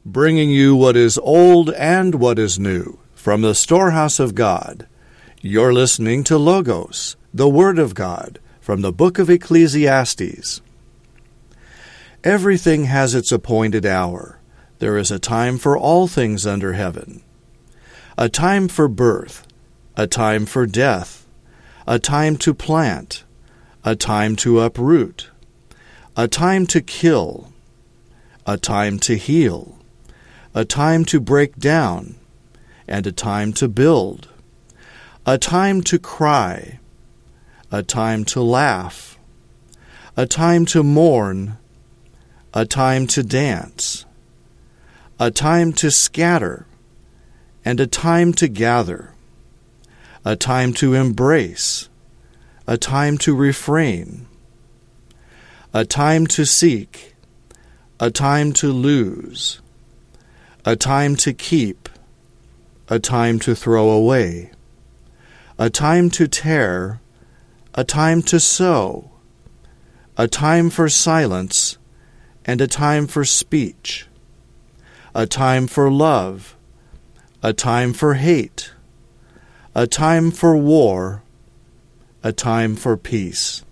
bringing you what is old and what is new from the storehouse of God. You're listening to Logos, the Word of God, from the book of Ecclesiastes. Everything has its appointed hour. There is a time for all things under heaven. A time for birth, a time for death, a time to plant, a time to uproot, a time to kill, a time to heal, a time to break down, and a time to build, a time to cry, a time to laugh, a time to mourn, a time to dance, a time to scatter, and a time to gather, a time to embrace, a time to refrain, a time to seek, a time to lose, a time to keep, a time to throw away, a time to tear, a time to sow, a time for silence, and a time for speech, a time for love, a time for hate, a time for war, a time for peace.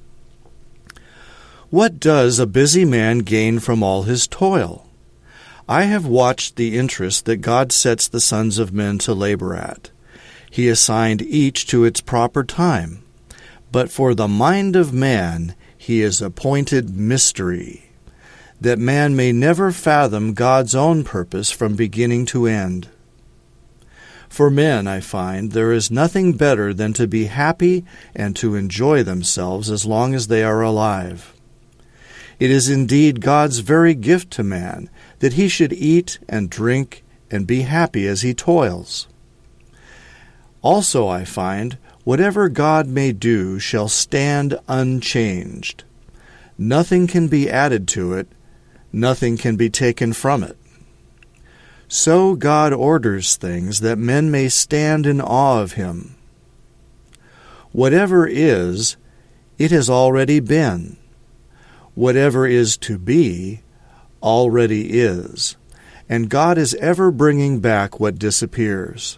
What does a busy man gain from all his toil? I have watched the interest that God sets the sons of men to labor at. He assigned each to its proper time, but for the mind of man he has appointed mystery, that man may never fathom God's own purpose from beginning to end. For men, I find, there is nothing better than to be happy and to enjoy themselves as long as they are alive. It is indeed God's very gift to man that he should eat and drink and be happy as he toils. Also, I find, whatever God may do shall stand unchanged. Nothing can be added to it, nothing can be taken from it. So God orders things that men may stand in awe of him. Whatever is, it has already been. Whatever is to be, already is, and God is ever bringing back what disappears.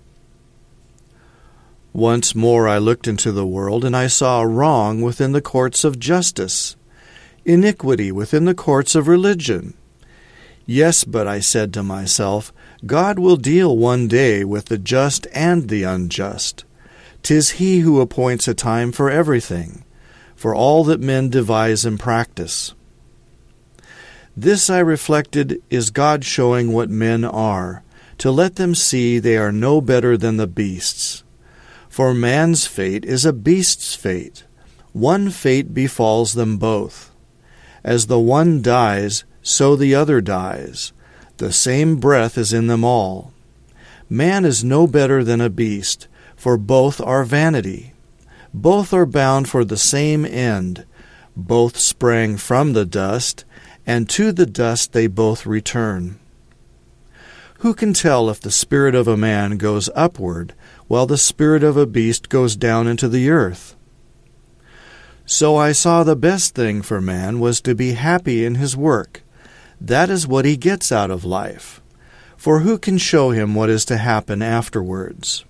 Once more I looked into the world, and I saw wrong within the courts of justice, iniquity within the courts of religion. Yes, but I said to myself, God will deal one day with the just and the unjust. 'Tis he who appoints a time for everything, for all that men devise and practice. This, I reflected, is God showing what men are, to let them see they are no better than the beasts. For man's fate is a beast's fate. One fate befalls them both. As the one dies, so the other dies. The same breath is in them all. Man is no better than a beast, for both are vanity. Both are bound for the same end. Both sprang from the dust, and to the dust they both return. Who can tell if the spirit of a man goes upward, while the spirit of a beast goes down into the earth? So I saw the best thing for man was to be happy in his work. That is what he gets out of life. For who can show him what is to happen afterwards?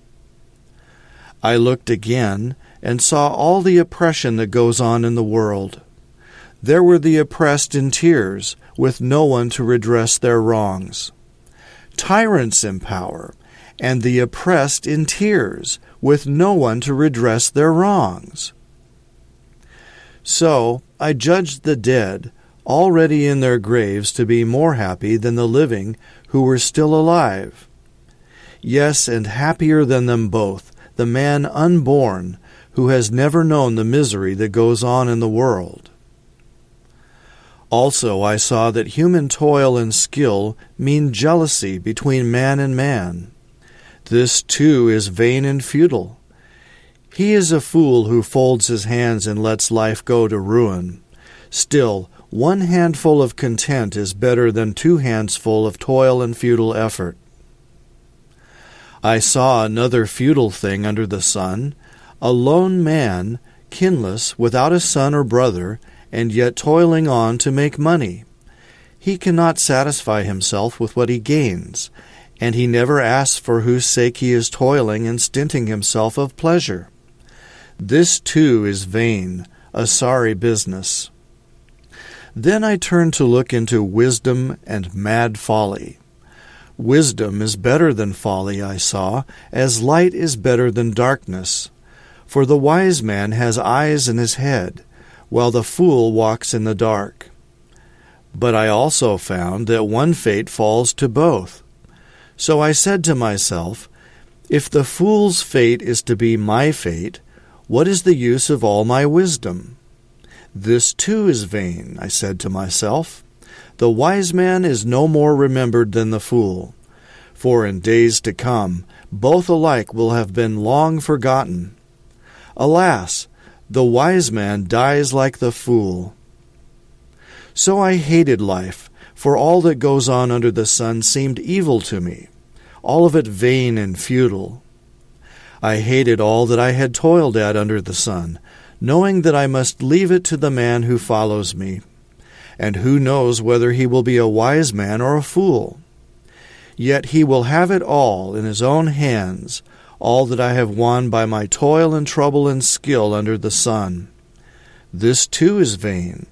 I looked again and saw all the oppression that goes on in the world. There were the oppressed in tears, with no one to redress their wrongs. Tyrants in power, and the oppressed in tears, with no one to redress their wrongs. So I judged the dead, already in their graves, to be more happy than the living who were still alive. Yes, and happier than them both, the man unborn, who has never known the misery that goes on in the world. Also I saw that human toil and skill mean jealousy between man and man. This too is vain and futile. He is a fool who folds his hands and lets life go to ruin. Still, one handful of content is better than 2 handsful of toil and futile effort. I saw another futile thing under the sun, a lone man, kinless, without a son or brother, and yet toiling on to make money. he cannot satisfy himself with what he gains, and he never asks for whose sake he is toiling and stinting himself of pleasure. This too is vain, a sorry business. Then I turned to look into wisdom and mad folly. Wisdom is better than folly, I saw, as light is better than darkness. For the wise man has eyes in his head, while the fool walks in the dark. But I also found that one fate falls to both. So I said to myself, if the fool's fate is to be my fate, what is the use of all my wisdom? This too is vain, I said to myself. The wise man is no more remembered than the fool, for in days to come both alike will have been long forgotten. Alas, the wise man dies like the fool. So I hated life, for all that goes on under the sun seemed evil to me, all of it vain and futile. I hated all that I had toiled at under the sun, knowing that I must leave it to the man who follows me. And who knows whether he will be a wise man or a fool? Yet he will have it all in his own hands, all that I have won by my toil and trouble and skill under the sun. This too is vain.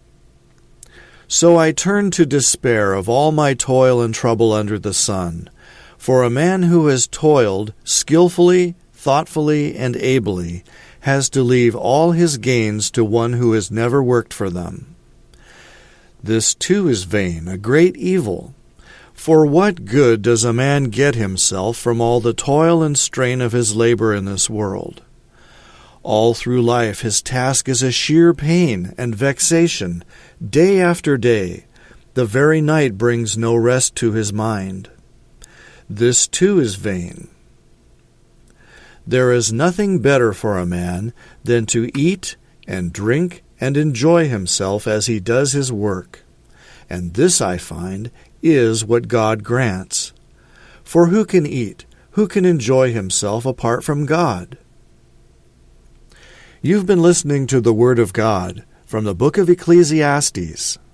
So I turned to despair of all my toil and trouble under the sun. For a man who has toiled skillfully, thoughtfully, and ably has to leave all his gains to one who has never worked for them. This too is vain, a great evil. For what good does a man get himself from all the toil and strain of his labor in this world? All through life his task is a sheer pain and vexation, day after day. The very night brings no rest to his mind. This too is vain. There is nothing better for a man than to eat and drink and enjoy himself as he does his work. And this, I find, is what God grants. For who can eat, who can enjoy himself apart from God? You've been listening to the Word of God from the book of Ecclesiastes.